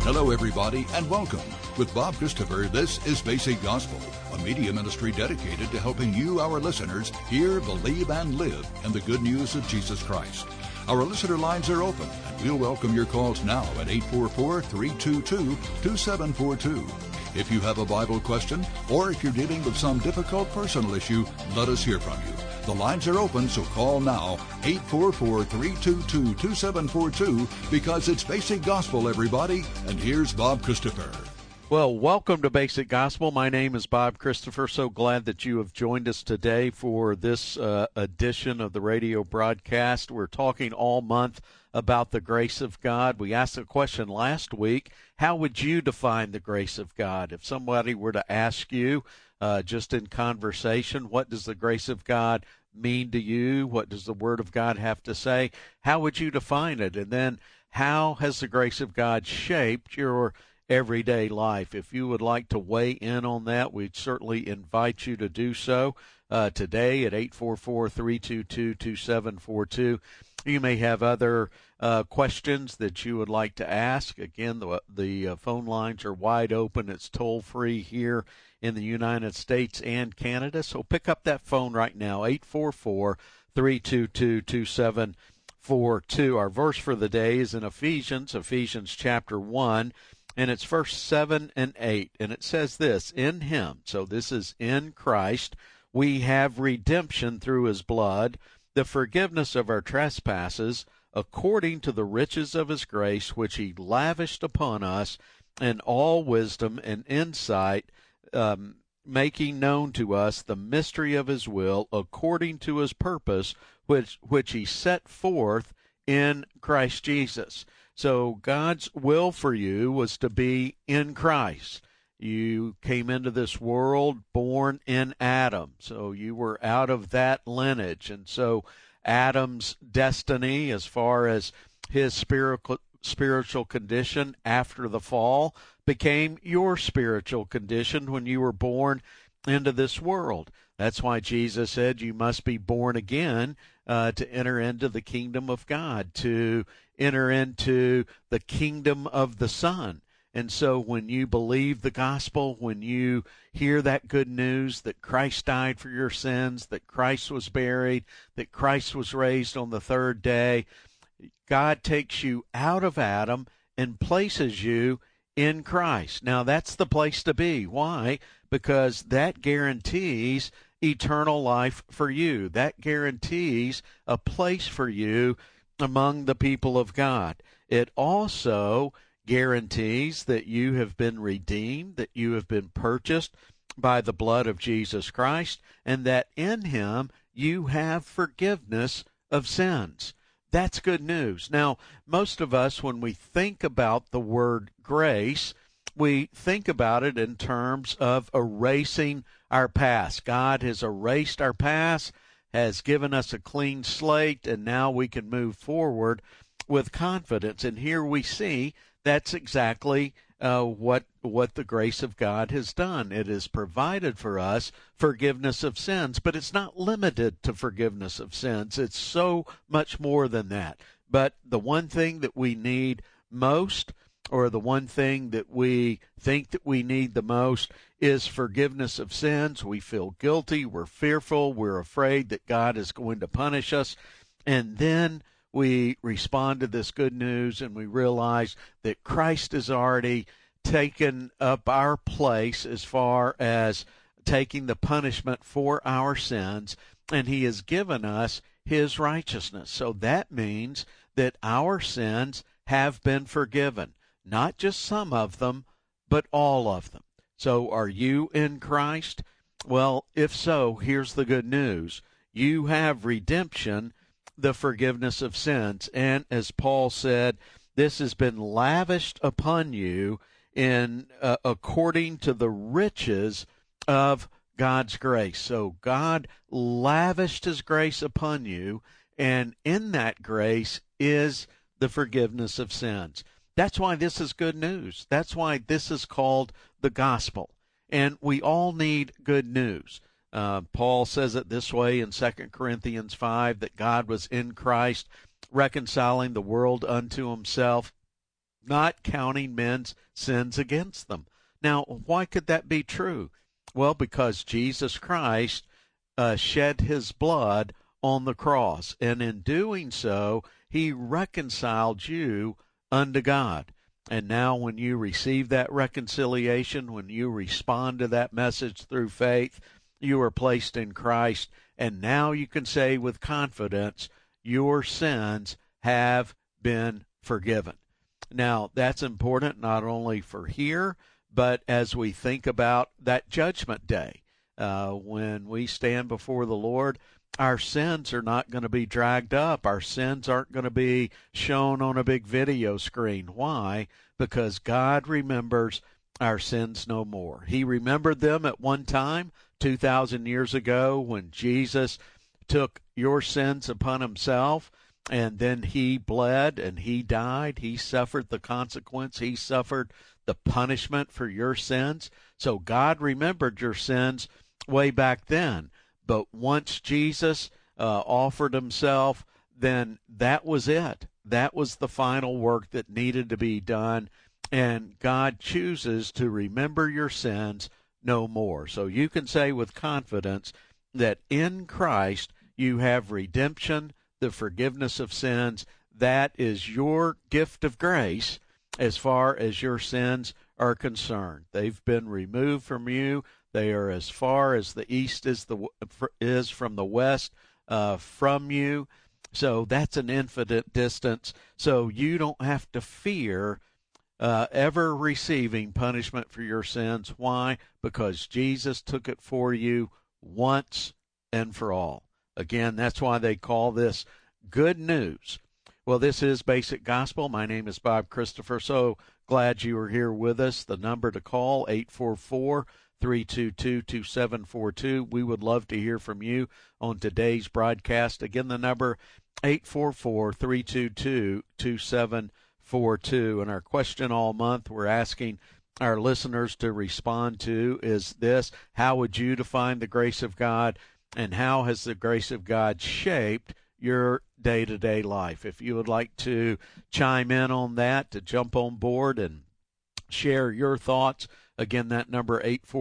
Hello, everybody, and welcome. With Bob Christopher, this is Basic Gospel, a media ministry dedicated to helping you, our listeners, hear, believe, and live in the good news of Jesus Christ. Our listener lines are open, and we'll welcome your calls now at 844-322-2742. If you have a Bible question, or if you're dealing with some difficult personal issue, let us hear from you. The lines are open, so call now, 844-322-2742, because it's Basic Gospel, everybody. And here's Bob Christopher. Well, welcome to Basic Gospel. My name is Bob Christopher. So glad that you have joined us today for this edition of the radio broadcast. We're talking all month about the grace of God. We asked a question last week: how would you define the grace of God? If somebody were to ask you, just in conversation, what does the grace of God mean to you? What does the Word of God have to say? How would you define it? And then, how has the grace of God shaped your everyday life? If you would like to weigh in on that, we'd certainly invite you to do so today at 844-322-2742. You may have other questions that you would like to ask. Again, the phone lines are wide open. It's toll-free here in the United States and Canada. So pick up that phone right now, 844-322-2742. Our verse for the day is in Ephesians chapter 1, and it's verse 7 and 8. And it says this: in him, so this is in Christ, we have redemption through his blood, the forgiveness of our trespasses, according to the riches of his grace, which he lavished upon us in all wisdom and insight, making known to us the mystery of his will, according to his purpose, which he set forth in Christ Jesus. So God's will for you was to be in Christ. You came into this world born in Adam, so you were out of that lineage. And so Adam's destiny, as far as his spiritual condition after the fall, became your spiritual condition when you were born into this world. That's why Jesus said you must be born again to enter into the kingdom of God, to enter into the kingdom of the Son. And so when you believe the gospel, when you hear that good news that Christ died for your sins, that Christ was buried, that Christ was raised on the third day, God takes you out of Adam and places you in Christ. Now, that's the place to be. Why? Because that guarantees eternal life for you. That guarantees a place for you among the people of God. It also guarantees that you have been redeemed, that you have been purchased by the blood of Jesus Christ, and that in him you have forgiveness of sins. That's good news. Now, most of us, when we think about the word grace, we think about it in terms of erasing our past. God has erased our past, has given us a clean slate, and now we can move forward with confidence. And here we see that's exactly what the grace of God has done. It has provided for us forgiveness of sins, but it's not limited to forgiveness of sins. It's so much more than that. But the one thing that we need most, or the one thing that we think that we need the most, is forgiveness of sins. We feel guilty, we're fearful, we're afraid that God is going to punish us, and then we respond to this good news and we realize that Christ has already taken up our place as far as taking the punishment for our sins, and he has given us his righteousness. So that means that our sins have been forgiven, not just some of them, but all of them. So are you in Christ? Well, if so, here's the good news. You have redemption, the forgiveness of sins. And as Paul said, this has been lavished upon you in according to the riches of God's grace. So God lavished his grace upon you, and in that grace is the forgiveness of sins. That's why this is good news. That's why this is called the gospel. And we all need good news. Paul says it this way in 2 Corinthians 5, that God was in Christ reconciling the world unto himself, not counting men's sins against them. Now, why could that be true? Well, because Jesus Christ shed his blood on the cross, and in doing so, he reconciled you unto God. And now when you receive that reconciliation, when you respond to that message through faith, you are placed in Christ, and now you can say with confidence, your sins have been forgiven. Now, that's important not only for here, but as we think about that judgment day. When we stand before the Lord, our sins are not going to be dragged up. Our sins aren't going to be shown on a big video screen. Why? Because God remembers our sins no more. He remembered them at one time, 2,000 years ago, when Jesus took your sins upon himself, and then he bled and he died. He suffered the consequence. He suffered the punishment for your sins. So God remembered your sins way back then. But once Jesus offered himself, then that was it. That was the final work that needed to be done. And God chooses to remember your sins no more. So you can say with confidence that in Christ you have redemption, the forgiveness of sins. That is your gift of grace as far as your sins are concerned. They've been removed from you. They are as far as the east is from the west from you. So that's an infinite distance. So you don't have to fear ever receiving punishment for your sins. Why? Because Jesus took it for you once and for all. Again, that's why they call this good news. Well, this is Basic Gospel. My name is Bob Christopher. So glad you are here with us. The number to call, 844-322-2742. We would love to hear from you on today's broadcast. Again, the number, 844-322-2742. And our question all month we're asking our listeners to respond to is this: how would you define the grace of God, and how has the grace of God shaped your day-to-day life? If you would like to chime in on that, to jump on board and share your thoughts, again, that number,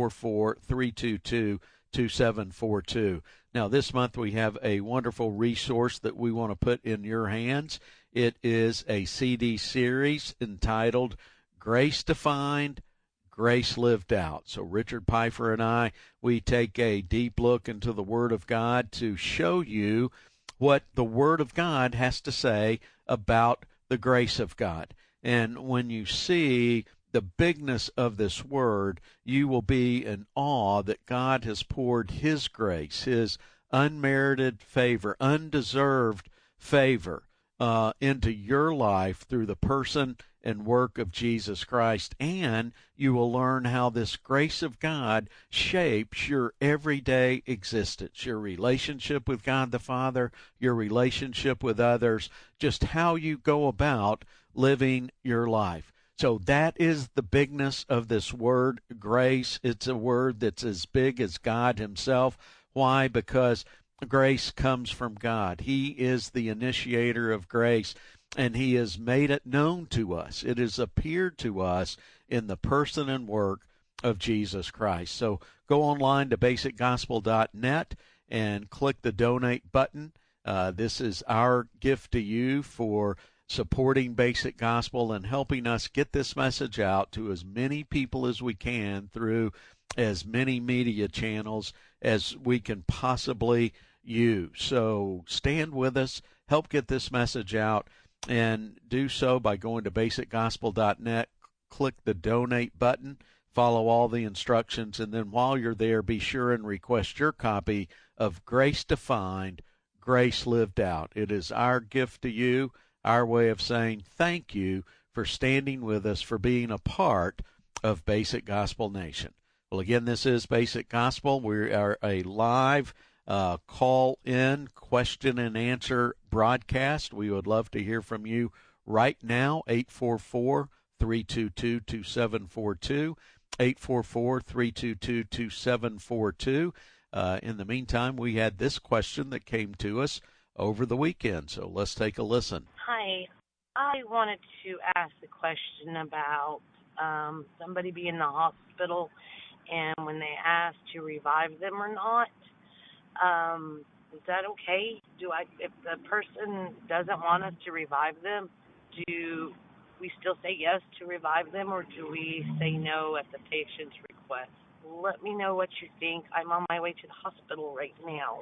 844-322-2742. Now, this month we have a wonderful resource that we want to put in your hands. It is a CD series entitled Grace Defined, Grace Lived Out. So Richard Pfeiffer and I, we take a deep look into the Word of God to show you what the Word of God has to say about the grace of God. And when you see the bigness of this Word, you will be in awe that God has poured His grace, His unmerited favor, undeserved favor into your life through the person and work of Jesus Christ. And you will learn how this grace of God shapes your everyday existence, your relationship with God the Father, your relationship with others, just how you go about living your life. So that is the bigness of this word, grace. It's a word that's as big as God Himself. Why? Because grace comes from God. He is the initiator of grace, and He has made it known to us. It has appeared to us in the person and work of Jesus Christ. So go online to basicgospel.net and click the donate button. This is our gift to you for supporting Basic Gospel and helping us get this message out to as many people as we can through as many media channels as we can possibly use. So stand with us, help get this message out, and do so by going to basicgospel.net, click the donate button, follow all the instructions, and then while you're there, be sure and request your copy of Grace Defined, Grace Lived Out. It is our gift to you, our way of saying thank you for standing with us, for being a part of Basic Gospel Nation. Well, again, this is Basic Gospel. We are a live call-in question and answer broadcast. We would love to hear from you right now, 844-322-2742, 844-322-2742. In the meantime, we had this question that came to us over the weekend, so let's take a listen. Hi. I wanted to ask a question about somebody being in the hospital and when they ask to revive them or not. Is that okay? If the person doesn't want us to revive them, do we still say yes to revive them, or do we say no at the patient's request? Let me know what you think. I'm on my way to the hospital right now.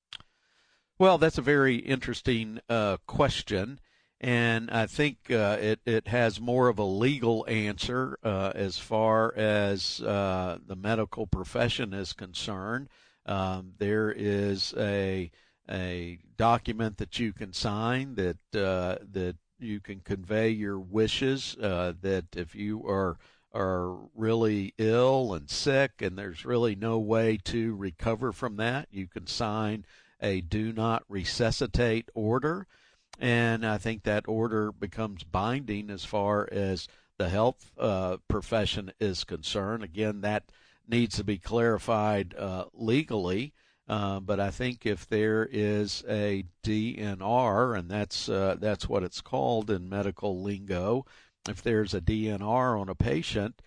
Well, that's a very interesting question, and I think it has more of a legal answer as far as the medical profession is concerned. There is a document that you can sign that you can convey your wishes. That if you are really ill and sick, and there's really no way to recover from that, you can sign a do not resuscitate order, and I think that order becomes binding as far as the health profession is concerned. Again, that needs to be clarified legally, but I think if there is a DNR, and that's what it's called in medical lingo, if there's a DNR on a patient,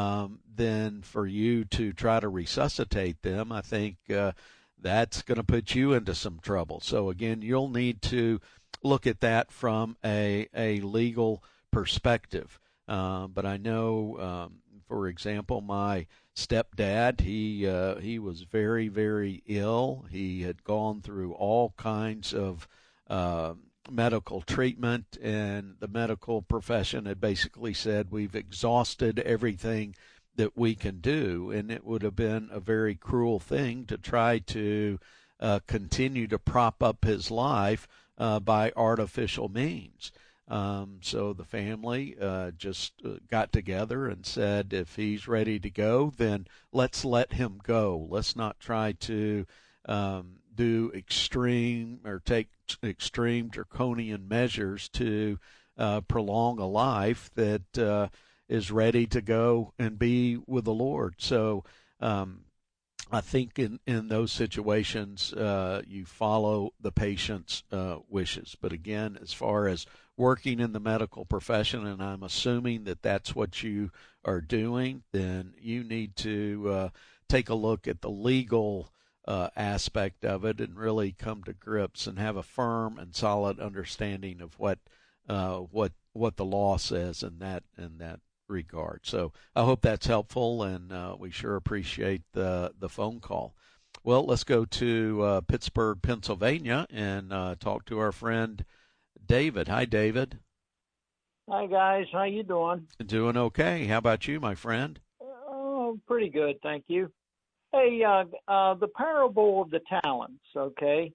then for you to try to resuscitate them, I think that's going to put you into some trouble. So again, you'll need to look at that from a legal perspective. But I know, for example, my stepdad, he was very, very ill. He had gone through all kinds of medical treatment, and the medical profession had basically said, we've exhausted everything that we can do, and it would have been a very cruel thing to try to continue to prop up his life by artificial means. So the family just got together and said, if he's ready to go, then let's let him go. Let's not try to do extreme or take extreme draconian measures to prolong a life that is ready to go and be with the Lord. So I think in those situations, you follow the patient's wishes. But again, as far as working in the medical profession, and I'm assuming that that's what you are doing, then you need to take a look at the legal aspect of it and really come to grips and have a firm and solid understanding of what the law says in that regard. So I hope that's helpful, and we sure appreciate the phone call. Well, let's go to Pittsburgh, Pennsylvania, and talk to our friend David. Hi, David. Hi, guys. How you doing? Doing okay. How about you, my friend? Oh, pretty good, thank you. Hey, the parable of the talents, okay?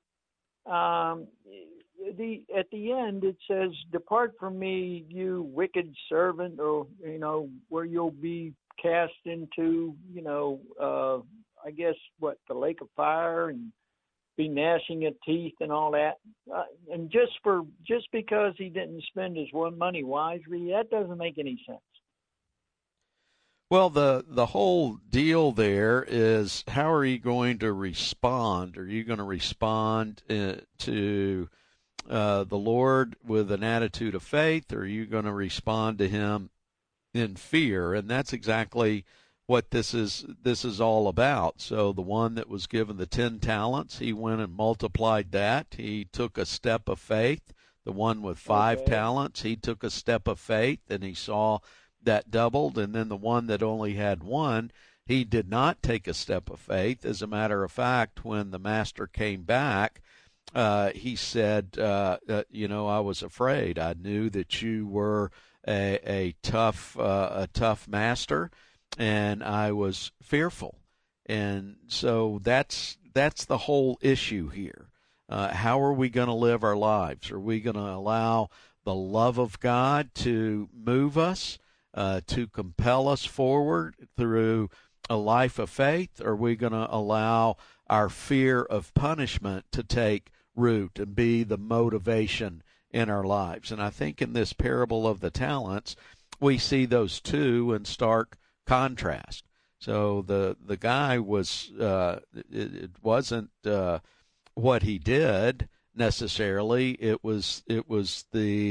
At the end, it says, depart from me, you wicked servant, or, where you'll be cast into, I guess, the lake of fire, and be gnashing of teeth and all that. And just because he didn't spend his money wisely, that doesn't make any sense. Well, the whole deal there is, how are you going to respond? Are you going to respond to the Lord with an attitude of faith, or are you going to respond to him in fear? And that's exactly what this is all about. So the one that was given the 10 talents, he went and multiplied that. He took a step of faith. The one with 5 talents, he took a step of faith, and he saw that doubled. And then the one that only had 1, he did not take a step of faith. As a matter of fact, when the master came back, he said, I was afraid. I knew that you were a tough master, and I was fearful. And so that's the whole issue here. How are we going to live our lives? Are we going to allow the love of God to move us, to compel us forward through a life of faith? Or are we going to allow our fear of punishment to take root and be the motivation in our lives? And I think in this parable of the talents, we see those two in stark contrast. So the guy was it wasn't what he did necessarily. It was the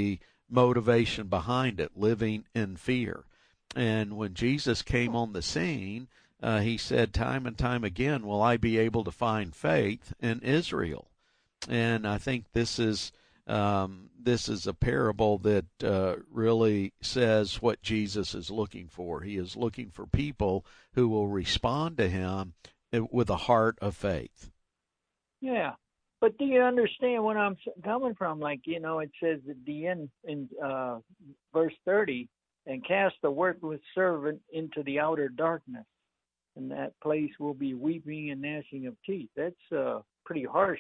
motivation behind it, living in fear. And when Jesus came on the scene, he said time and time again, will I be able to find faith in Israel? And I think this is a parable that really says what Jesus is looking for. He is looking for people who will respond to him with a heart of faith. Yeah. But do you understand what I'm coming from? Like, it says at the end in verse 30, and cast the worthless servant into the outer darkness, and that place will be weeping and gnashing of teeth. That's pretty harsh.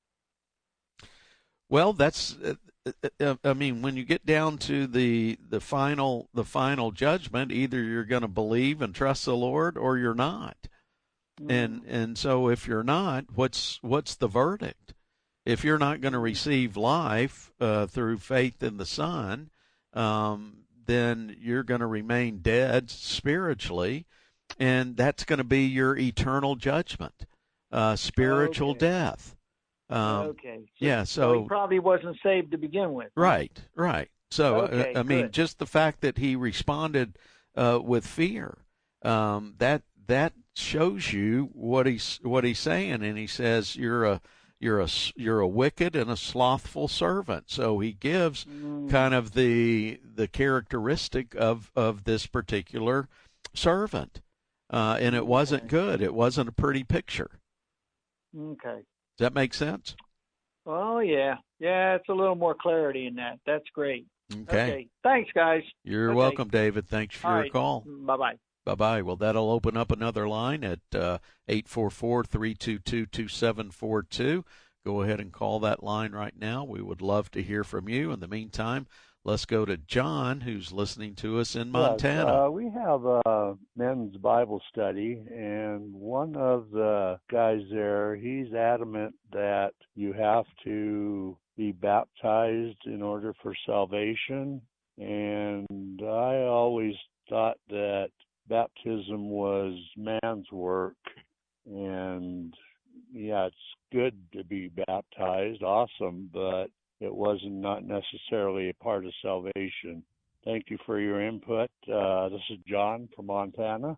Well, that's, I mean, when you get down to the final judgment, either you're going to believe and trust the Lord or you're not. And so if you're not, what's the verdict? If you're not going to receive life through faith in the Son, then you're going to remain dead spiritually, and that's going to be your eternal judgment, spiritual death. So he probably wasn't saved to begin with. Right. So, I mean, just the fact that he responded with fear, that shows you what he's saying, and he says you're a wicked and a slothful servant. So he gives kind of the characteristic of this particular servant, and it wasn't good. It wasn't a pretty picture. Okay. Does that make sense? Oh, yeah. Yeah, it's a little more clarity in that. That's great. Okay. Thanks, guys. You're welcome, David. Thanks for your call. Bye-bye. Bye-bye. Well, that'll open up another line at 844-322-2742. Go ahead and call that line right now. We would love to hear from you. In the meantime, let's go to John, who's listening to us in Montana. Yes, we have a men's Bible study, and one of the guys there, he's adamant that you have to be baptized in order for salvation. And I always thought that baptism was man's work, and yeah, it's good to be baptized, awesome, but it wasn't not necessarily a part of salvation. Thank you for your input. This is John from Montana,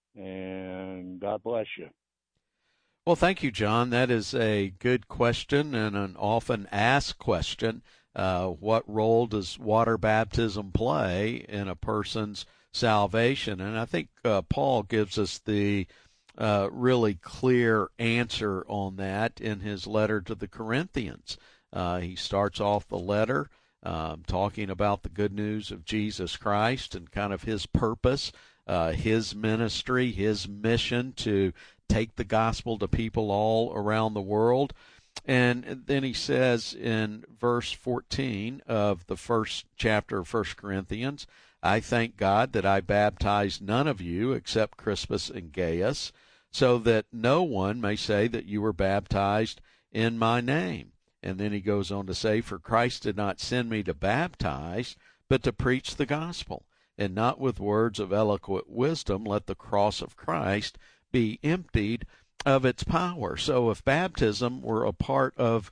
and God bless you. Well, thank you, John. That is a good question and an often asked question. What role does water baptism play in a person's salvation? And I think Paul gives us the really clear answer on that in his letter to the Corinthians. He starts off the letter talking about the good news of Jesus Christ and kind of his purpose, his ministry, his mission to take the gospel to people all around the world. And then he says in verse 14 of the first chapter of 1 Corinthians, I thank God that I baptized none of you except Crispus and Gaius, so that no one may say that you were baptized in my name. And then he goes on to say, for Christ did not send me to baptize, but to preach the gospel, and not with words of eloquent wisdom let the cross of Christ be emptied of its power. So if baptism was a part of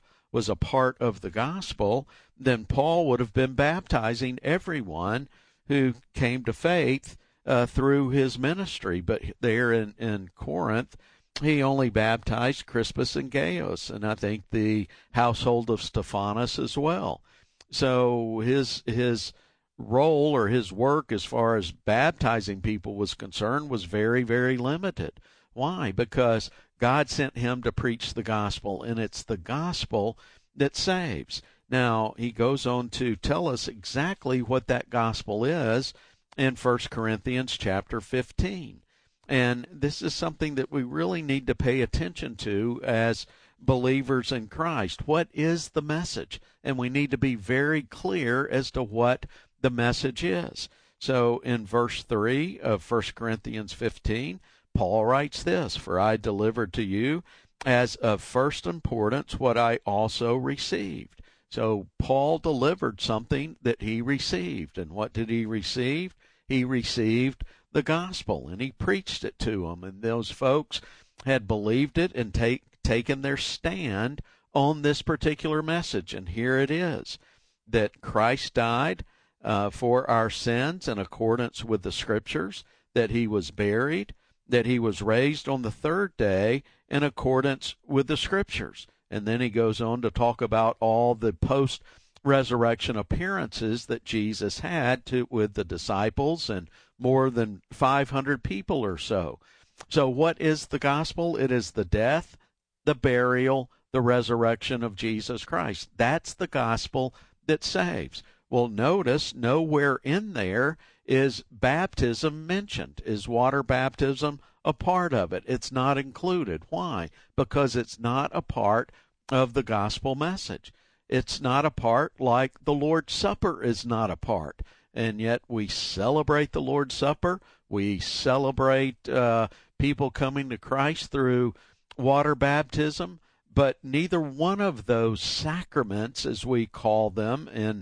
the gospel, then Paul would have been baptizing everyone who came to faith through his ministry. But there in Corinth, he only baptized Crispus and Gaius, and I think the household of Stephanas as well. So his role or his work as far as baptizing people was concerned was very, very limited. Why? Because God sent him to preach the gospel, and it's the gospel that saves. Now, he goes on to tell us exactly what that gospel is in 1 Corinthians chapter 15. And this is something that we really need to pay attention to as believers in Christ. What is the message? And we need to be very clear as to what the message is. So in verse 3 of 1 Corinthians 15, Paul writes this, for I delivered to you as of first importance what I also received. So Paul delivered something that he received. And what did he receive? He received the gospel, and he preached it to them. And those folks had believed it and taken their stand on this particular message. And here it is. that Christ died for our sins in accordance with the Scriptures, that he was buried, that he was raised on the third day in accordance with the Scriptures. And then he goes on to talk about all the post-resurrection appearances that Jesus had with the disciples and more than 500 people or so. So what is the gospel? It is the death, the burial, the resurrection of Jesus Christ. That's the gospel that saves. Well, notice nowhere in there is baptism mentioned. Is water baptism a part of it? It's not included. Why? Because it's not a part of the gospel message. It's not a part like the Lord's Supper is not a part. And yet we celebrate the Lord's Supper. We celebrate people coming to Christ through water baptism. But neither one of those sacraments, as we call them in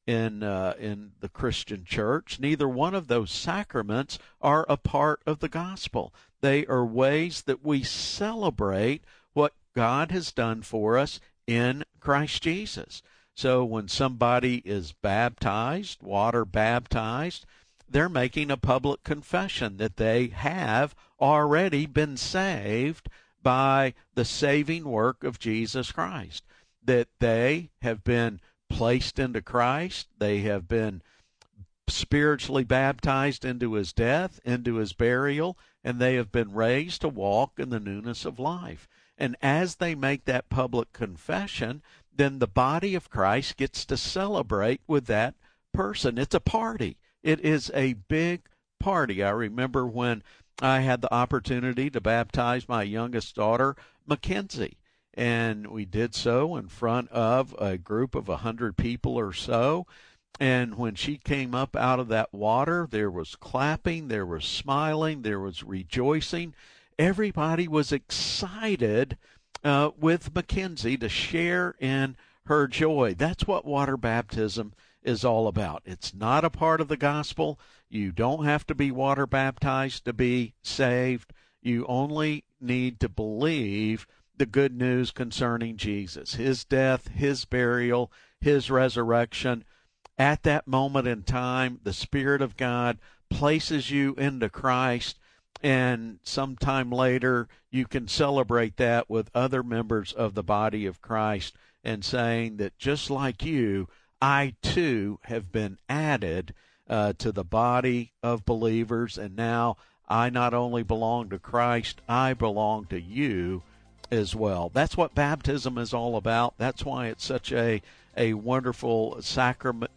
the Christian church, neither one of those sacraments are a part of the gospel. They are ways that we celebrate what God has done for us in Christ Jesus. So when somebody is baptized, water baptized, they're making a public confession that they have already been saved by the saving work of Jesus Christ, that they have been placed into Christ, they have been spiritually baptized into his death, into his burial, and they have been raised to walk in the newness of life. And as they make that public confession, then the body of Christ gets to celebrate with that person. It's a party. It is a big party. I remember when I had the opportunity to baptize my youngest daughter, Mackenzie, and we did so in front of a group of 100 people or so. And when she came up out of that water, there was clapping, there was smiling, there was rejoicing. Everybody was excited with Mackenzie to share in her joy. That's what water baptism is all about. It's not a part of the gospel. You don't have to be water baptized to be saved. You only need to believe the good news concerning Jesus, his death, his burial, his resurrection. At that moment in time, the Spirit of God places you into Christ, and sometime later you can celebrate that with other members of the body of Christ and saying that just like you, I too have been added to the body of believers, and now I not only belong to Christ, I belong to you as well. That's what baptism is all about. That's why it's such a wonderful sacrament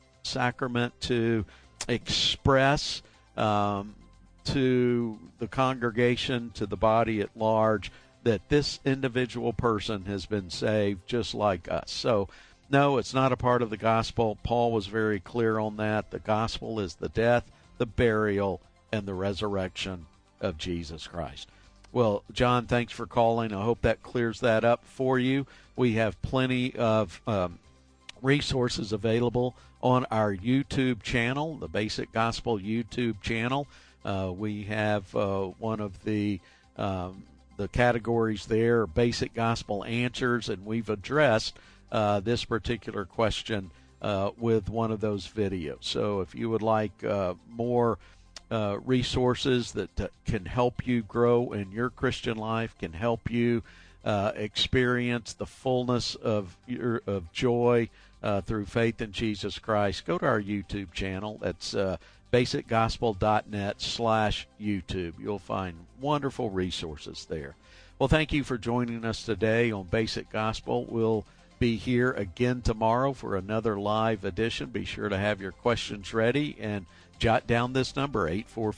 to express to the congregation, to the body at large, that this individual person has been saved just like us. So, no, it's not a part of the gospel. Paul was very clear on that. The gospel is the death, the burial, and the resurrection of Jesus Christ. Well, John, thanks for calling. I hope that clears that up for you. We have plenty of resources available on our YouTube channel, the Basic Gospel YouTube channel. We have one of the categories there, Basic Gospel Answers, and we've addressed this particular question with one of those videos. So if you would like more resources that can help you grow in your Christian life, can help you experience the fullness of joy through faith in Jesus Christ, go to our YouTube channel. That's basicgospel.net/YouTube. You'll find wonderful resources there. Well, thank you for joining us today on Basic Gospel. We'll be here again tomorrow for another live edition. Be sure to have your questions ready and jot down this number,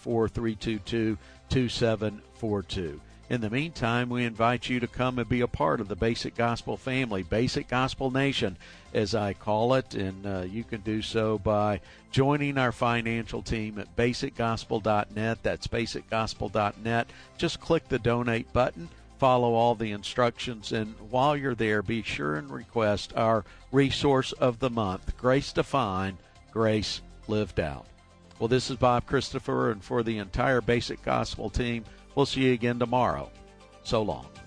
844-322-2742. In the meantime, we invite you to come and be a part of the Basic Gospel family, Basic Gospel Nation, as I call it, and you can do so by joining our financial team at basicgospel.net. That's basicgospel.net. Just click the donate button, follow all the instructions, and while you're there, be sure and request our resource of the month, Grace Defined, Grace Lived Out. Well, this is Bob Christopher, and for the entire Basic Gospel team, we'll see you again tomorrow. So long.